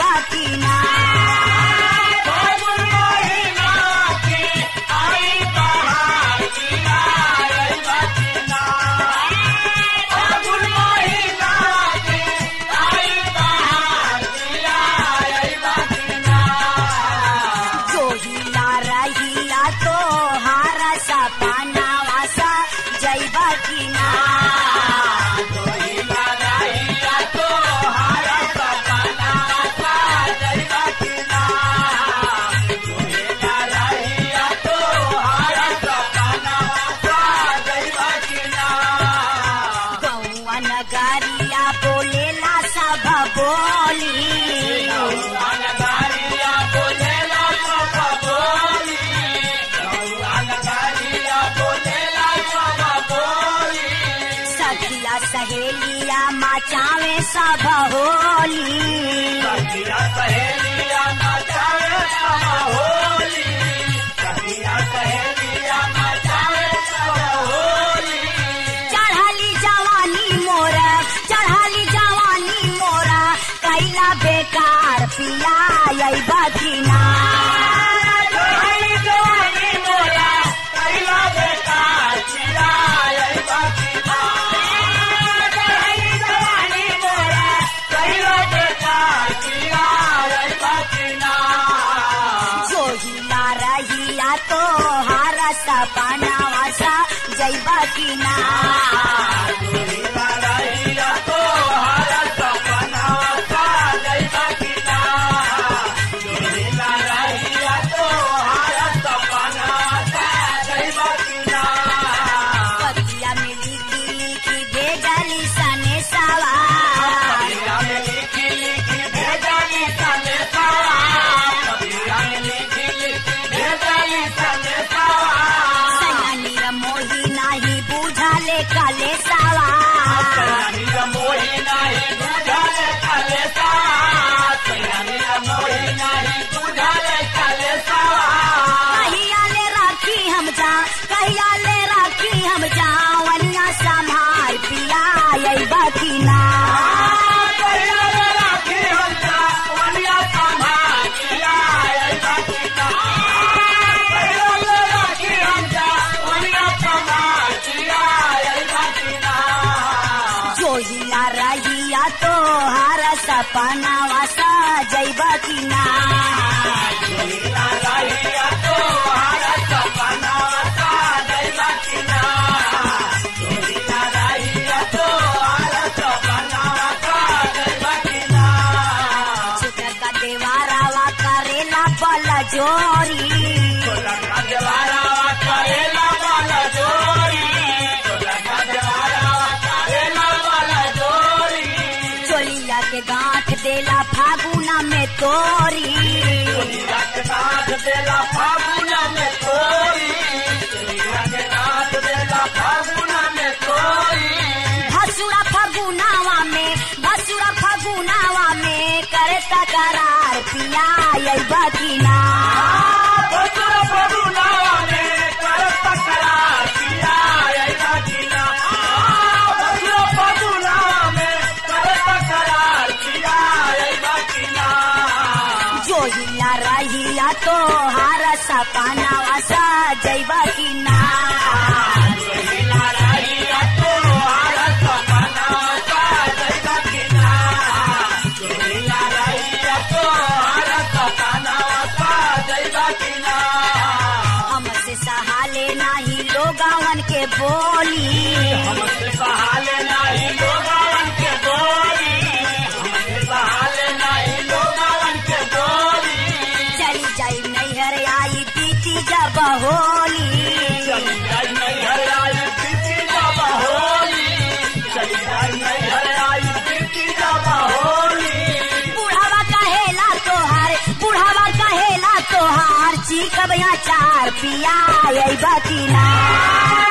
जइबा की ना नगरिया बोलेला सब बोली नगरिया बोलेला सब बोली नगरिया बोलेला सब बोली सखिया सहेलिया मचावे सब होली सखिया सहेलिया मचावे सब होली सखिया सहेलिया मचावे सब होली चढ़ाली जवानी मोरा कैला बेकार पिया अइबा की ना चढ़ाली जवानी मोरा कैला बेकार पिया अइबा की ना चढ़ाली जवानी मोरा कैला बेकार पिया अइबा की ना जोहिला रहिया तो हारा सपना वासा जइबा की ना जोहिला रहिया तो हारा सपना वासा जइबा की ना जोहिला रहिया तो हारा सपना वासा जइबा की ना पतिया में लिखी लिखी भेजली सने सावा पतिया में लिखी लिखी भेजली सने सावा पतिया में लिखी लिखी भेजली सने सावा सयानी मोही नाही बुझाले काले सावा सयानी मोही नाही बुझाले काले सावा सयानी मोही नाही बुझाले काले सावा कहिया ले राखी हम जा वनिया संभार पिया अइबा की ना कहिया ले राखी हम जा वनिया संभार पिया अइबा की ना कहिया ले राखी हम जा वनिया संभार पिया अइबा की ना जोहिला रहिया तो हारा सपना वासा जइबा की ना जोहिला रहिया तो हारा सपना वासा जइबा की ना जोहिला रहिया तो हारा सपना वासा जइबा की ना चित्र का देवारावा करेला बल जोरी चित्र का देवारावा करेला बल जोरी चित्र का देवारावा करेला बल जोरी चोलिया के गांठ देला फागुना में तोरी चोलिया के गांठ देला फागुना में तोरी चोलिया के गांठ देला फागुना में तोरी भसुरा फगुनावा में करे तकरार पिया अइबा की ना भसुरा फगुनावा में करे तकरार पिया अइबा की ना भसुरा फगुनावा में करे तकरार पिया अइबा की ना जोहिला रहिया तो हारा सपना वासा जइबा की ना जोहिला रहिया तो हारा सपना वासा जइबा की ना जोहिला रहिया तो हारा सपना वासा जइबा की ना हमसे सहाले नाही लोगावन के बोली हमसे सहाले नाही लोगावन के बोली हमसे सहाले नाही लोगावन के बोली चली जाई नैहर आई बीती जब होली चली जाई नैहर आई बीती जब होली चली जाई नैहर आई बीती जब होली बुढ़ावा कहेला तोहार चीकब या चार पिया अइबा की ना